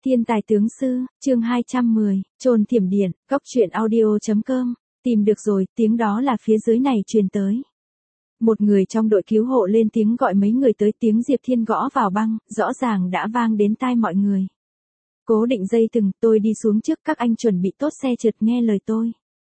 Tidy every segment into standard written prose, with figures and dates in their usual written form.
Thiên tài tướng sư, chương 210, Chồn thiểm điện, góc truyện audio.com, tìm được rồi, tiếng đó là phía dưới này truyền tới. Một người trong đội cứu hộ lên tiếng gọi mấy người tới, tiếng Diệp Thiên gõ vào băng, rõ ràng đã vang đến tai mọi người. Cố định dây thừng, tôi đi xuống trước, các anh chuẩn bị tốt xe trượt, nghe lời tôi.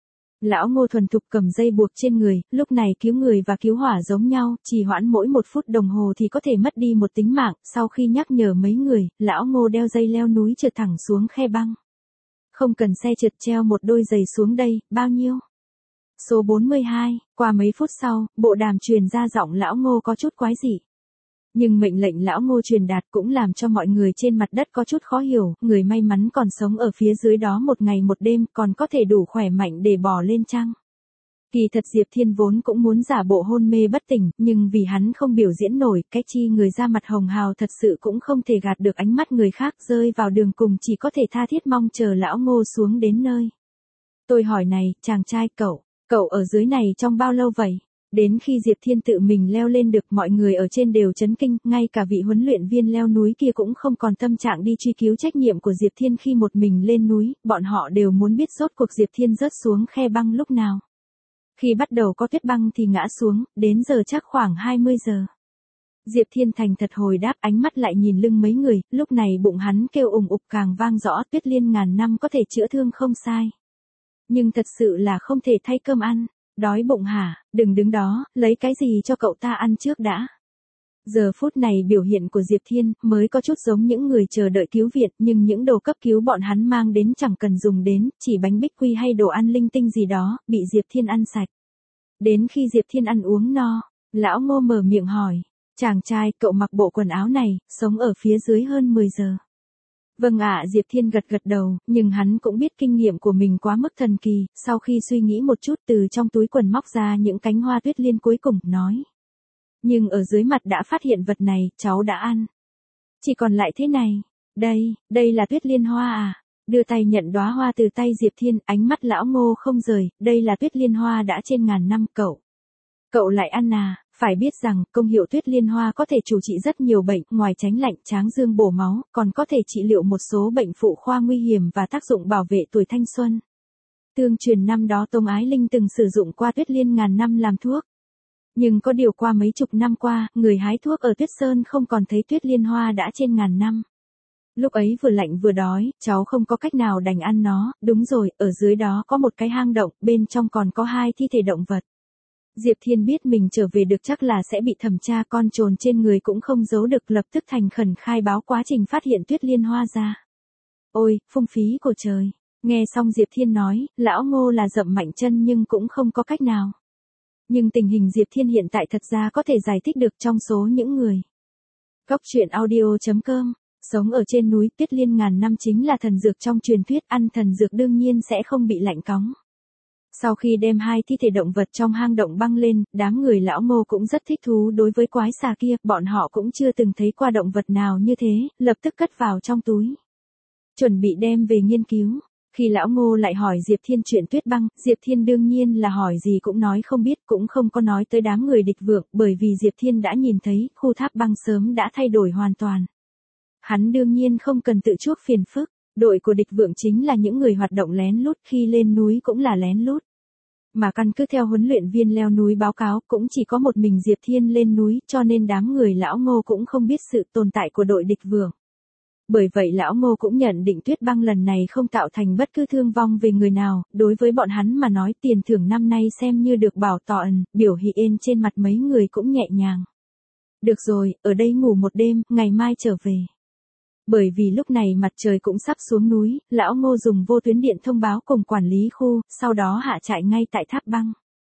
Lão Ngô thuần thục cầm dây buộc trên người, lúc này cứu người và cứu hỏa giống nhau, trì hoãn mỗi 1 phút đồng hồ thì có thể mất đi một tính mạng. Sau khi nhắc nhở mấy người, Lão Ngô đeo dây leo núi trượt thẳng xuống khe băng. Không cần xe trượt, treo một đôi giày xuống đây, bao nhiêu? Số 42, qua mấy phút sau, bộ đàm truyền ra giọng Lão Ngô có chút quái dị. Nhưng mệnh lệnh Lão Ngô truyền đạt cũng làm cho mọi người trên mặt đất có chút khó hiểu, người may mắn còn sống ở phía dưới đó 1 ngày 1 đêm còn có thể đủ khỏe mạnh để bò lên chăng. Kỳ thật Diệp Thiên vốn cũng muốn giả bộ hôn mê bất tỉnh, nhưng vì hắn không biểu diễn nổi, cái chi người da mặt hồng hào thật sự cũng không thể gạt được ánh mắt người khác, rơi vào đường cùng chỉ có thể tha thiết mong chờ Lão Ngô xuống đến nơi. Tôi hỏi này, chàng trai, cậu ở dưới này trong bao lâu vậy? Đến khi Diệp Thiên tự mình leo lên được, mọi người ở trên đều chấn kinh, ngay cả vị huấn luyện viên leo núi kia cũng không còn tâm trạng đi truy cứu trách nhiệm của Diệp Thiên khi một mình lên núi, bọn họ đều muốn biết rốt cuộc Diệp Thiên rớt xuống khe băng lúc nào. Khi bắt đầu có tuyết băng thì ngã xuống, đến giờ chắc khoảng 20 giờ. Diệp Thiên thành thật hồi đáp, ánh mắt lại nhìn lưng mấy người, lúc này bụng hắn kêu ùng ục càng vang rõ, tuyết liên ngàn năm có thể chữa thương không sai. Nhưng thật sự là không thể thay cơm ăn. Đói bụng hả, đừng đứng đó, lấy cái gì cho cậu ta ăn trước đã. Giờ phút này biểu hiện của Diệp Thiên mới có chút giống những người chờ đợi cứu viện, nhưng những đồ cấp cứu bọn hắn mang đến chẳng cần dùng đến, chỉ bánh bích quy hay đồ ăn linh tinh gì đó, bị Diệp Thiên ăn sạch. Đến khi Diệp Thiên ăn uống no, Lão Ngô mở miệng hỏi, chàng trai, cậu mặc bộ quần áo này, sống ở phía dưới hơn 10 giờ. Vâng ạ, Diệp Thiên gật đầu, nhưng hắn cũng biết kinh nghiệm của mình quá mức thần kỳ, sau khi suy nghĩ một chút từ trong túi quần móc ra những cánh hoa tuyết liên cuối cùng, nói. Nhưng ở dưới mặt đã phát hiện vật này, cháu đã ăn. Chỉ còn lại thế này, đây là tuyết liên hoa à? Đưa tay nhận đóa hoa từ tay Diệp Thiên, ánh mắt Lão Ngô không rời, đây là tuyết liên hoa đã trên ngàn năm, cậu lại ăn à? Phải biết rằng, công hiệu tuyết liên hoa có thể chủ trị rất nhiều bệnh, ngoài tránh lạnh, tráng dương bổ máu, còn có thể trị liệu một số bệnh phụ khoa nguy hiểm và tác dụng bảo vệ tuổi thanh xuân. Tương truyền năm đó Tông Ái Linh từng sử dụng qua tuyết liên ngàn năm làm thuốc. Nhưng có điều qua mấy chục năm qua, người hái thuốc ở Tuyết Sơn không còn thấy tuyết liên hoa đã trên ngàn năm. Lúc ấy vừa lạnh vừa đói, cháu không có cách nào đành ăn nó, đúng rồi, ở dưới đó có một cái hang động, bên trong còn có 2 thi thể động vật. Diệp Thiên biết mình trở về được chắc là sẽ bị thẩm tra, con trồn trên người cũng không giấu được, lập tức thành khẩn khai báo quá trình phát hiện tuyết liên hoa ra. Ôi, phung phí của trời. Nghe xong Diệp Thiên nói, Lão Ngô là dậm mạnh chân nhưng cũng không có cách nào. Nhưng tình hình Diệp Thiên hiện tại thật ra có thể giải thích được trong số những người. Góc truyện audio.com, sống ở trên núi, tuyết liên ngàn năm chính là thần dược trong truyền thuyết, ăn thần dược đương nhiên sẽ không bị lạnh cóng. Sau khi đem 2 thi thể động vật trong hang động băng lên, đám người Lão Ngô cũng rất thích thú đối với quái xà kia, bọn họ cũng chưa từng thấy qua động vật nào như thế, lập tức cất vào trong túi. Chuẩn bị đem về nghiên cứu. Khi Lão Ngô lại hỏi Diệp Thiên chuyện tuyết băng, Diệp Thiên đương nhiên là hỏi gì cũng nói không biết, cũng không có nói tới đám người địch vượng, bởi vì Diệp Thiên đã nhìn thấy, khu tháp băng sớm đã thay đổi hoàn toàn. Hắn đương nhiên không cần tự chuốc phiền phức. Đội của địch vượng chính là những người hoạt động lén lút, khi lên núi cũng là lén lút. Mà căn cứ theo huấn luyện viên leo núi báo cáo, cũng chỉ có một mình Diệp Thiên lên núi, cho nên đám người Lão Ngô cũng không biết sự tồn tại của đội địch vượng. Bởi vậy Lão Ngô cũng nhận định tuyết băng lần này không tạo thành bất cứ thương vong về người nào, đối với bọn hắn mà nói tiền thưởng năm nay xem như được bảo toàn, biểu hiện trên mặt mấy người cũng nhẹ nhàng. Được rồi, ở đây ngủ một đêm, ngày mai trở về. Bởi vì lúc này mặt trời cũng sắp xuống núi, Lão Ngô dùng vô tuyến điện thông báo cùng quản lý khu, sau đó hạ trại ngay tại tháp băng.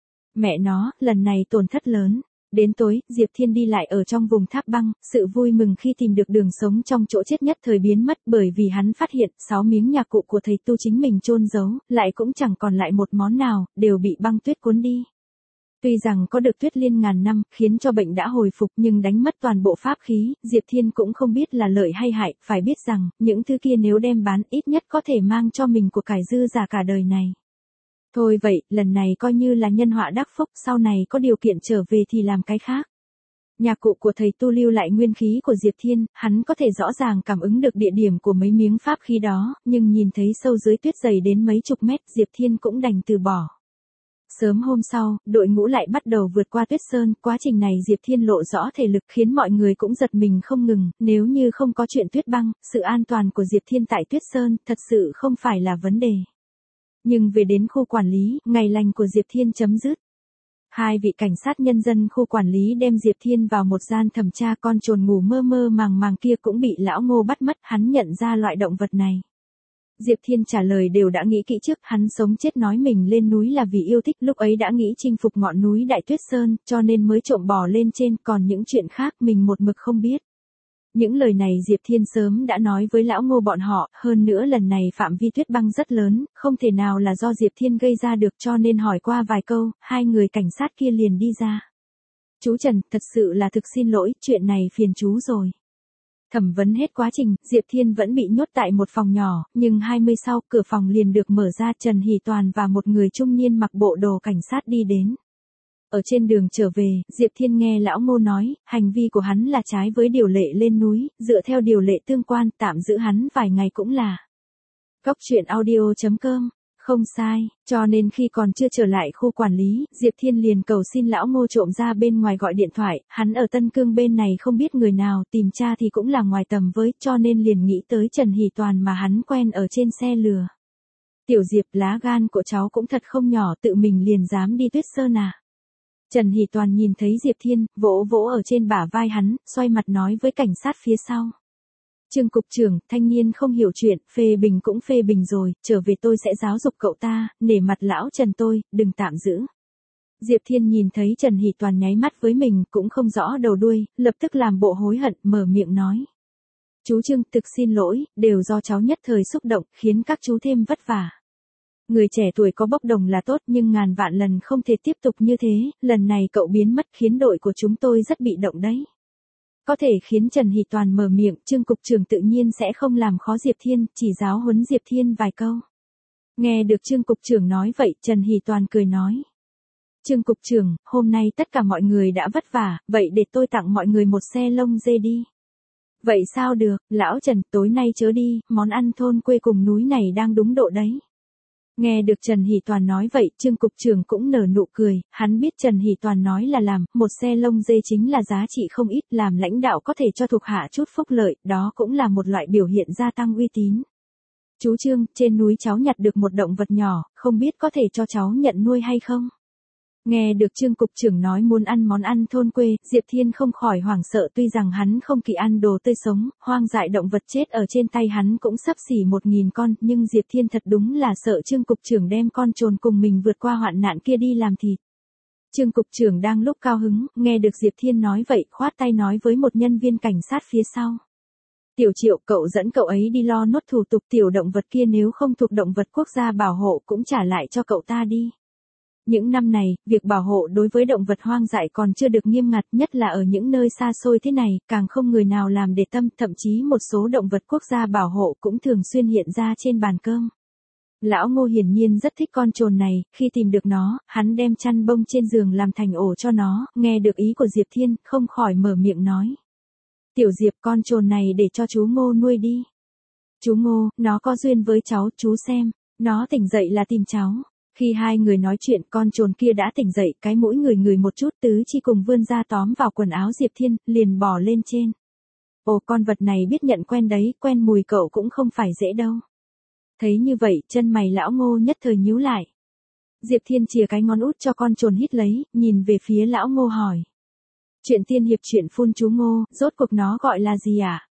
Mẹ nó, lần này tổn thất lớn. Đến tối, Diệp Thiên đi lại ở trong vùng tháp băng, sự vui mừng khi tìm được đường sống trong chỗ chết nhất thời biến mất, bởi vì hắn phát hiện 6 miếng nhạc cụ của thầy tu chính mình chôn giấu, lại cũng chẳng còn lại một món nào, đều bị băng tuyết cuốn đi. Tuy rằng có được tuyết liên ngàn năm, khiến cho bệnh đã hồi phục, nhưng đánh mất toàn bộ pháp khí, Diệp Thiên cũng không biết là lợi hay hại, phải biết rằng, những thứ kia nếu đem bán, ít nhất có thể mang cho mình của cải dư giả cả đời này. Thôi vậy, lần này coi như là nhân họa đắc phúc, sau này có điều kiện trở về thì làm cái khác. Nhà cụ của thầy tu lưu lại nguyên khí của Diệp Thiên, hắn có thể rõ ràng cảm ứng được địa điểm của mấy miếng pháp khí đó, nhưng nhìn thấy sâu dưới tuyết dày đến mấy chục mét, Diệp Thiên cũng đành từ bỏ. Sớm hôm sau, đội ngũ lại bắt đầu vượt qua tuyết sơn, quá trình này Diệp Thiên lộ rõ thể lực khiến mọi người cũng giật mình không ngừng, nếu như không có chuyện tuyết băng, sự an toàn của Diệp Thiên tại tuyết sơn thật sự không phải là vấn đề. Nhưng về đến khu quản lý, ngày lành của Diệp Thiên chấm dứt. Hai vị cảnh sát nhân dân khu quản lý đem Diệp Thiên vào một gian thẩm tra, con trồn ngủ mơ mơ màng màng kia cũng bị lão Ngô bắt mất, hắn nhận ra loại động vật này. Diệp Thiên trả lời đều đã nghĩ kỹ trước, hắn sống chết nói mình lên núi là vì yêu thích, lúc ấy đã nghĩ chinh phục ngọn núi Đại Tuyết Sơn, cho nên mới trộm bò lên trên, còn những chuyện khác mình một mực không biết. Những lời này Diệp Thiên sớm đã nói với lão Ngô bọn họ, hơn nữa lần này phạm vi tuyết băng rất lớn, không thể nào là do Diệp Thiên gây ra được, cho nên hỏi qua vài câu, hai người cảnh sát kia liền đi ra. Chú Trần, thật sự là thực xin lỗi, chuyện này phiền chú rồi. Thẩm vấn hết quá trình, Diệp Thiên vẫn bị nhốt tại một phòng nhỏ, nhưng 20 sau, cửa phòng liền được mở ra, Trần Hỷ Toàn và một người trung niên mặc bộ đồ cảnh sát đi đến. Ở trên đường trở về, Diệp Thiên nghe lão Ngô nói, hành vi của hắn là trái với điều lệ lên núi, dựa theo điều lệ tương quan, tạm giữ hắn vài ngày cũng là. Góc truyện audio.com. Không sai, cho nên khi còn chưa trở lại khu quản lý, Diệp Thiên liền cầu xin lão Ngô trộm ra bên ngoài gọi điện thoại, hắn ở Tân Cương bên này không biết người nào, tìm tra thì cũng là ngoài tầm với, cho nên liền nghĩ tới Trần Hỷ Toàn mà hắn quen ở trên xe lừa. Tiểu Diệp, lá gan của cháu cũng thật không nhỏ, tự mình liền dám đi Tuyết Sơn à. Trần Hỷ Toàn nhìn thấy Diệp Thiên, vỗ vỗ ở trên bả vai hắn, xoay mặt nói với cảnh sát phía sau. Trương cục trưởng, thanh niên không hiểu chuyện, phê bình cũng phê bình rồi, trở về tôi sẽ giáo dục cậu ta, nể mặt lão Trần tôi, đừng tạm giữ. Diệp Thiên nhìn thấy Trần Hỷ Toàn nháy mắt với mình, cũng không rõ đầu đuôi, lập tức làm bộ hối hận, mở miệng nói. Chú Trương, thực xin lỗi, đều do cháu nhất thời xúc động, khiến các chú thêm vất vả. Người trẻ tuổi có bốc đồng là tốt nhưng ngàn vạn lần không thể tiếp tục như thế, lần này cậu biến mất khiến đội của chúng tôi rất bị động đấy. Có thể khiến Trần Hỷ Toàn mở miệng, Trương cục trưởng tự nhiên sẽ không làm khó Diệp Thiên, chỉ giáo huấn Diệp Thiên vài câu. Nghe được Trương cục trưởng nói vậy, Trần Hỷ Toàn cười nói. Trương cục trưởng, hôm nay tất cả mọi người đã vất vả, vậy để tôi tặng mọi người một xe lông dê đi. Vậy sao được, lão Trần, tối nay chớ đi, món ăn thôn quê cùng núi này đang đúng độ đấy. Nghe được Trần Hỷ Toàn nói vậy, Trương cục trưởng cũng nở nụ cười, hắn biết Trần Hỷ Toàn nói là làm, một xe lông dê chính là giá trị không ít, làm lãnh đạo có thể cho thuộc hạ chút phúc lợi, đó cũng là một loại biểu hiện gia tăng uy tín. Chú Trương, trên núi cháu nhặt được một động vật nhỏ, không biết có thể cho cháu nhận nuôi hay không? Nghe được Trương cục trưởng nói muốn ăn món ăn thôn quê, Diệp Thiên không khỏi hoảng sợ, tuy rằng hắn không kỳ ăn đồ tươi sống, hoang dại động vật chết ở trên tay hắn cũng xấp xỉ 1000 con, nhưng Diệp Thiên thật đúng là sợ Trương cục trưởng đem con trồn cùng mình vượt qua hoạn nạn kia đi làm thịt. Trương cục trưởng đang lúc cao hứng, nghe được Diệp Thiên nói vậy, khoát tay nói với một nhân viên cảnh sát phía sau. Tiểu Triệu, cậu dẫn cậu ấy đi lo nốt thủ tục, tiểu động vật kia nếu không thuộc động vật quốc gia bảo hộ cũng trả lại cho cậu ta đi. Những năm này, việc bảo hộ đối với động vật hoang dại còn chưa được nghiêm ngặt, nhất là ở những nơi xa xôi thế này, càng không người nào làm để tâm, thậm chí một số động vật quốc gia bảo hộ cũng thường xuyên hiện ra trên bàn cơm. Lão Ngô hiển nhiên rất thích con trồn này, khi tìm được nó, hắn đem chăn bông trên giường làm thành ổ cho nó, nghe được ý của Diệp Thiên, không khỏi mở miệng nói. Tiểu Diệp, con trồn này để cho chú Ngô nuôi đi. Chú Ngô, nó có duyên với cháu, chú xem, nó tỉnh dậy là tìm cháu. Khi hai người nói chuyện, con trồn kia đã tỉnh dậy, cái mũi ngửi một chút, tứ chi cùng vươn ra tóm vào quần áo Diệp Thiên, liền bò lên trên. Ồ, con vật này biết nhận quen đấy, quen mùi cậu cũng không phải dễ đâu. Thấy như vậy, chân mày lão Ngô nhất thời nhíu lại. Diệp Thiên chìa cái ngón út cho con trồn hít lấy, nhìn về phía lão Ngô hỏi. Chuyện tiên hiệp chuyện phun chú Ngô, rốt cuộc nó gọi là gì à?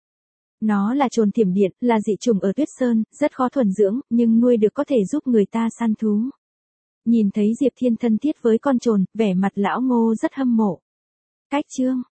Nó là trồn thiểm điện, là dị chủng ở Tuyết Sơn, rất khó thuần dưỡng, nhưng nuôi được có thể giúp người ta săn thú. Nhìn thấy Diệp Thiên thân thiết với con trồn, vẻ mặt lão Ngô rất hâm mộ. Cách chương